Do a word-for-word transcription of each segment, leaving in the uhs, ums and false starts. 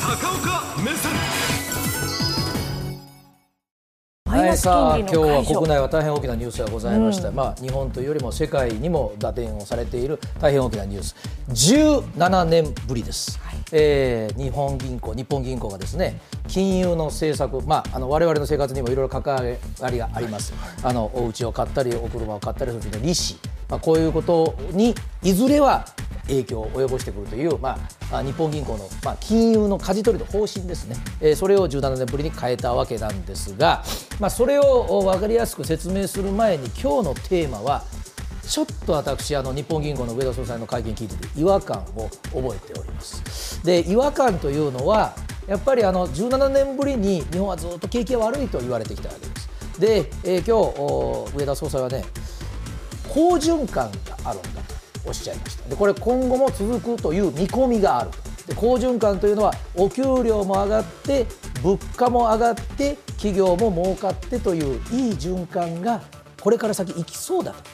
高岡目線。 はい、さあ今日は解除国内は大変大きなニュースがございました、うん、まあ、日本というよりも世界にも打点をされている大変大きなニュース、じゅうななねんぶりです、はい、えー、日本銀行日本銀行がですね、金融の政策、まあ、あの我々の生活にもいろいろ関わりがあります、あのお家を買ったりお車を買ったりする時の利子、まあ、こういうことにいずれは影響を及ぼしてくるという、まあ、日本銀行の、まあ、金融の舵取りの方針ですね、えー、それをじゅうななねんぶりに変えたわけなんですが、まあ、それを分かりやすく説明する前に今日のテーマはちょっと私あの日本銀行の植田総裁の会見聞いてて違和感を覚えております。で、違和感というのはやっぱりあのじゅうななねんぶりに日本はずっと景気が悪いと言われてきたわけです。で、えー、今日植田総裁はね、好循環があるんだとおっしゃいました。でこれ今後も続くという見込みがあると。で好循環というのはお給料も上がって物価も上がって企業も儲かってといういい循環がこれから先いきそうだと。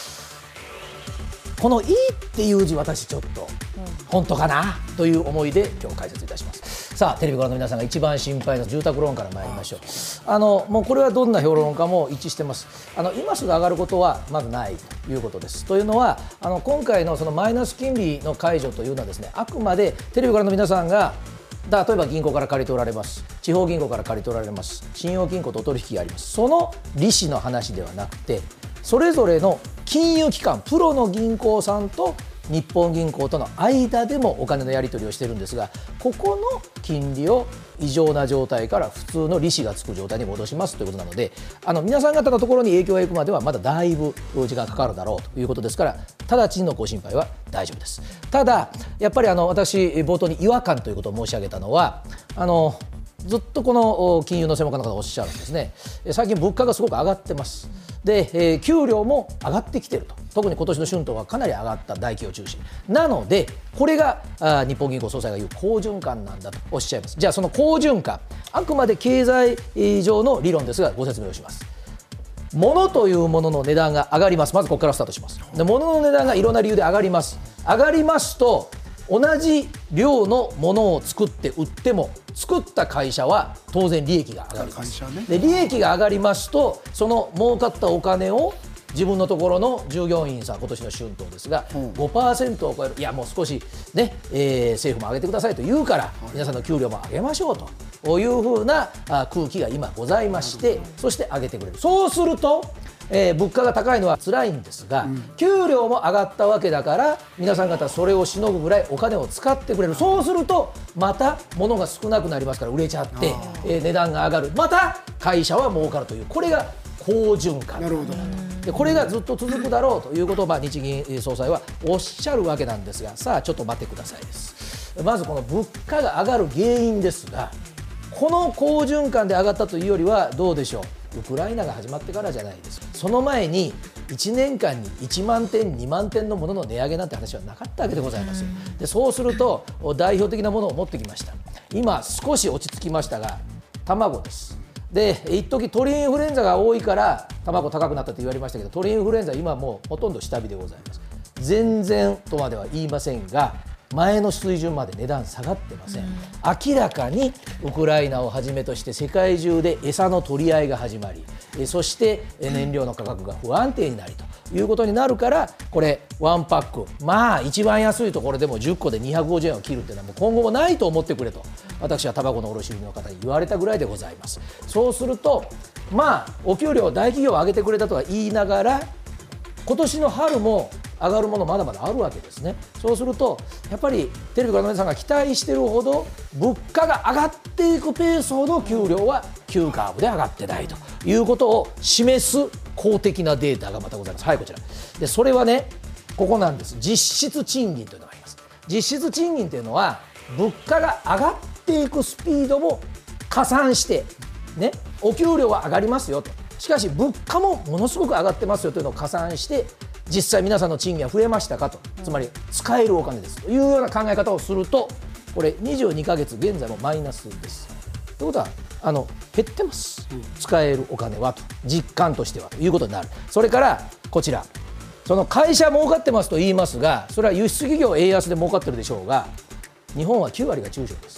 このいいっていう字、私ちょっと、うん、本当かなという思いで今日解説いたします。さあテレビご覧の皆さんが一番心配な住宅ローンから参りましょう。あのもうこれはどんな評論家も一致してます。あの今すぐ上がることはまずないということです。というのはあの今回のそのマイナス金利の解除というのはですね、あくまでテレビご覧の皆さんが例えば銀行から借りておられます、地方銀行から借りておられます、信用金庫とお取引があります。その利子の話ではなくて、それぞれの金融機関、プロの銀行さんと日本銀行との間でもお金のやり取りをしているんですが、ここの金利を異常な状態から普通の利子がつく状態に戻しますということなので、あの皆さん方のところに影響がいくまではまだだいぶ時間かかるだろうということですから、直ちのご心配は大丈夫です。ただやっぱりあの私冒頭に違和感ということを申し上げたのは、あのずっとこの金融の専門家の方がおっしゃるんですね。最近物価がすごく上がってます。で、えー、給料も上がってきていると。特に今年の春闘はかなり上がった、大企業中心なので、これがあ日本銀行総裁が言う好循環なんだとおっしゃいます。じゃあその好循環、あくまで経済上の理論ですがご説明をします。物というものの値段が上がります。まずここからスタートします。で、物の値段がいろんな理由で上がります上がりますと、同じ量のものを作って売っても作った会社は当然利益が上がります、ね、で利益が上がりますと、その儲かったお金を自分のところの従業員さん、今年の春闘ですが、うん、ごパーセント を超える、いやもう少し、ねえー、政府も上げてくださいと言うから、皆さんの給料も上げましょうというふうな空気が今ございまして、そして上げてくれる。そうするとえー、物価が高いのは辛いんですが、うん、給料も上がったわけだから皆さん方それをしのぐぐらいお金を使ってくれる。そうするとまた物が少なくなりますから売れちゃって、えー、値段が上がる、また会社は儲かるという、これが好循環。なるほど。でこれがずっと続くだろうということを、まあ、日銀総裁はおっしゃるわけなんですが、さあちょっと待ってくださいです。まずこの物価が上がる原因ですが、この好循環で上がったというよりはどうでしょう、ウクライナが始まってからじゃないですか。その前にいちねんかんにいちまんてんにまんてんのものの値上げなんて話はなかったわけでございます。でそうすると代表的なものを持ってきました。今少し落ち着きましたが卵です。で一時鳥インフルエンザが多いから卵高くなったと言われましたけど、鳥インフルエンザ今もうほとんど下火でございます。全然とまでは言いませんが前の水準まで値段下がってません。明らかにウクライナをはじめとして世界中で餌の取り合いが始まり、そして燃料の価格が不安定になりということになるから、これワンパック、まあ一番安いところでもじゅっこでにひゃくごじゅうえんを切るっていうのはもう今後もないと思ってくれと私はタバコの卸売の方に言われたぐらいでございます。そうするとまあお給料大企業を上げてくれたとは言いながら、今年の春も上がるものまだまだあるわけですね。そうするとやっぱりテレビご覧の皆さんが期待しているほど物価が上がっていくペースほど給料は急カーブで上がってないということを示す公的なデータがまたございます。はい、こちらで、それはねここなんです。実質賃金というのがあります。実質賃金というのは物価が上がっていくスピードも加算してね、お給料は上がりますよと、しかし物価もものすごく上がってますよというのを加算して実際皆さんの賃金は増えましたかと、つまり使えるお金ですというような考え方をすると、これにじゅうにかげつ現在もマイナスです。ということはあの減ってます、うん、使えるお金はと、実感としてはということになる。それからこちら、その会社儲かってますと言いますが、それは輸出企業円安で儲かってるでしょうが、日本はきゅうわりが中小です。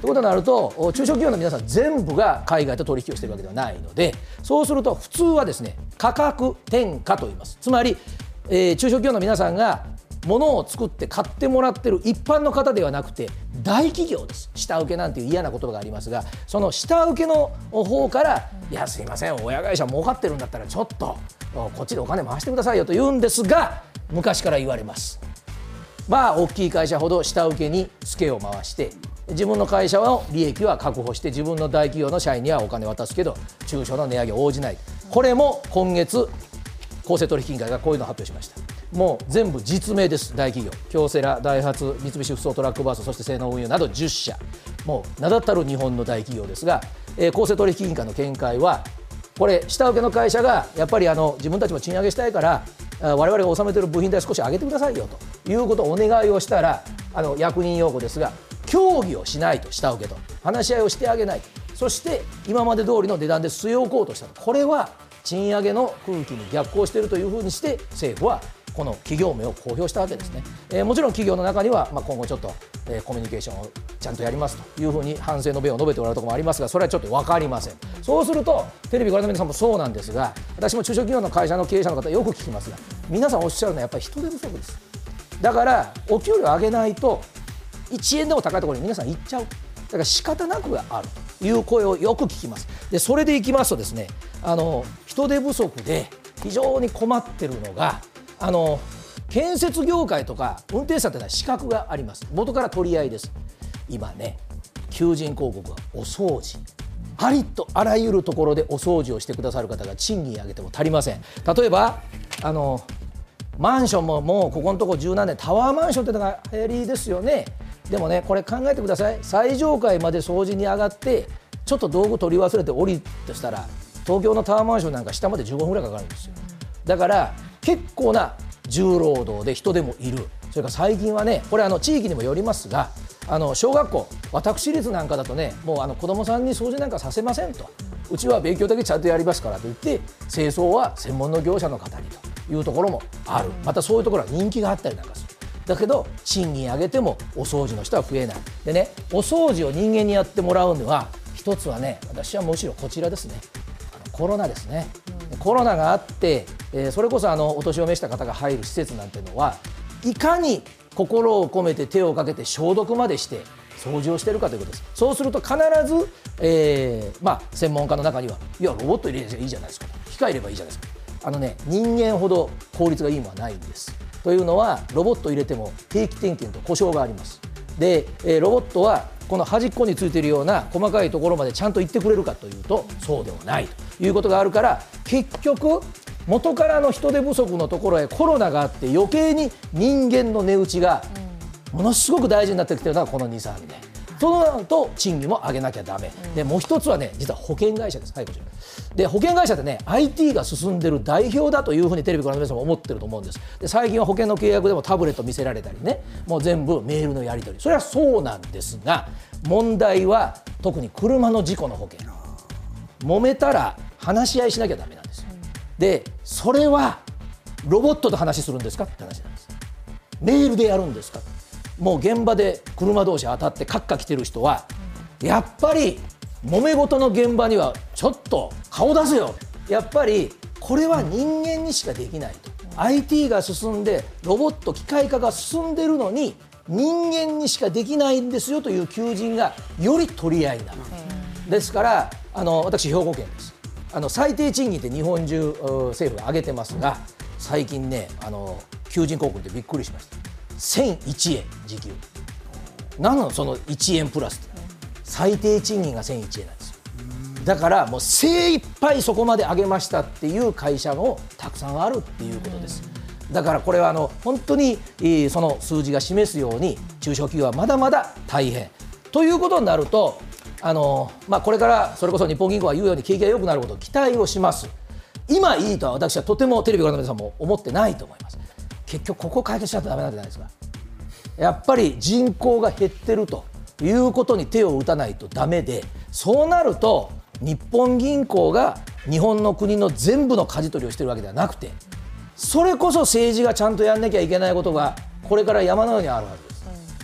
ということになると中小企業の皆さん全部が海外と取引をしているわけではないので、そうすると普通はですね価格転嫁と言います。つまり、えー、中小企業の皆さんが物を作って買ってもらってる一般の方ではなくて大企業です。下請けなんていう嫌な言葉がありますが、その下請けの方からいやすいません親会社儲かってるんだったらちょっとこっちでお金回してくださいよと言うんですが、昔から言われます。まあ大きい会社ほど下請けにツケを回して自分の会社の利益は確保して自分の大企業の社員にはお金渡すけど中小の値上げ応じない。これも今月公正取引委員会がこういうのを発表しました。もう全部実名です。大企業京セラ、ダイハツ、三菱ふそうトラックバース、そして西濃運輸などじゅっしゃ、もう名だたる日本の大企業ですが、えー、公正取引委員会の見解はこれ下請けの会社がやっぱりあの自分たちも賃上げしたいから我々が納めている部品代少し上げてくださいよということをお願いをしたら、あの役人用語ですが協議をしないと、下請けと話し合いをしてあげない、そして今まで通りの値段で据え置こうとしたと。これは賃上げの空気に逆行しているというふうにして政府はこの企業名を公表したわけですね。えー、もちろん企業の中には、まあ、今後ちょっと、えー、コミュニケーションをちゃんとやりますというふうに反省の弁を述べておられるところもありますが、それはちょっと分かりません。そうするとテレビご覧の皆さんもそうなんですが、私も中小企業の会社の経営者の方よく聞きますが、皆さんおっしゃるのはやっぱり人手不足です。だからお給料上げないといちえんでも高いところに皆さん行っちゃう。だから仕方なくあるという声をよく聞きます。でそれでいきますとですね、あの人手不足で非常に困ってるのが、あの建設業界とか運転手さんというのは資格があります。元から取り合いです。今ね求人広告はお掃除、ありとあらゆるところでお掃除をしてくださる方が賃金上げても足りません。例えばあのマンションももうここのところ十何年タワーマンションというのが流行りですよね。でもねこれ考えてください。最上階まで掃除に上がってちょっと道具取り忘れて降りとしたら東京のタワーマンションなんか下までじゅうごふんぐらいかかるんですよ。だから結構な重労働で人でもいる。それから最近はねこれあの地域にもよりますが、あの小学校私立なんかだとねもうあの子どもさんに掃除なんかさせませんと、うちは勉強だけちゃんとやりますからと言って清掃は専門の業者の方にというところもある。またそういうところは人気があったりなんかする。だけど賃金上げてもお掃除の人は増えない。でねお掃除を人間にやってもらうには一つはね、私はむしろこちらですね、あのコロナですね。コロナがあって、えー、それこそあのお年を召した方が入る施設なんていうのはいかに心を込めて手をかけて消毒までして掃除をしているかということです。そうすると必ず、えーまあ、専門家の中にはいやロボット入れればいいじゃないですか、機械入れればいいじゃないですか。あのね人間ほど効率がいいものはないんです。というのはロボット入れても定期点検と故障があります。で、えー、ロボットはこの端っこについているような細かいところまでちゃんと行ってくれるかというとそうではないということがあるから、結局元からの人手不足のところへコロナがあって余計に人間の値打ちがものすごく大事になってきているのがこのに、さんねん。そうなると賃金も上げなきゃダメ。でもう一つはね実は保険会社です。はい、こちらで保険会社ってね アイティー が進んでる代表だというふうにテレビご覧の皆さんも思ってると思うんです。で最近は保険の契約でもタブレット見せられたりね、もう全部メールのやり取り、それはそうなんですが、問題は特に車の事故の保険、揉めたら話し合いしなきゃダメなんですよ。でそれはロボットと話するんですかって話なんです。メールでやるんですか。もう現場で車同士当たってカッカ来てる人はやっぱり揉め事の現場にはちょっと顔出せよ。やっぱりこれは人間にしかできないと。 アイティー が進んでロボット機械化が進んでるのに人間にしかできないんですよという求人がより取り合いになる。ですからあの私兵庫県です。あの最低賃金って日本中政府が上げてますが、最近ねあの求人広告でびっくりしました。せんいちえん時給。なのそのいちえんプラスって最低賃金がせんいちえんなんですよ。だからもう精一杯そこまで上げましたっていう会社もたくさんあるっていうことです。だからこれはあの本当にその数字が示すように中小企業はまだまだ大変ということになると、あの、まあ、これからそれこそ日本銀行が言うように景気が良くなることを期待をします。今いいとは私はとてもテレビご覧の皆さんも思ってないと思います。結局ここを解決しないとダメなんじゃないですか。やっぱり人口が減ってるということに手を打たないとダメで、そうなると日本銀行が日本の国の全部の舵取りをしているわけではなくて、それこそ政治がちゃんとやんなきゃいけないことがこれから山のようにあるはずです。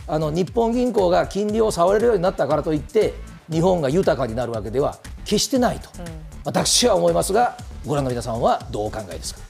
あの日本銀行が金利を触れるようになったからといって日本が豊かになるわけでは決してないと、うん、私は思いますが、ご覧の皆さんはどうお考えですか。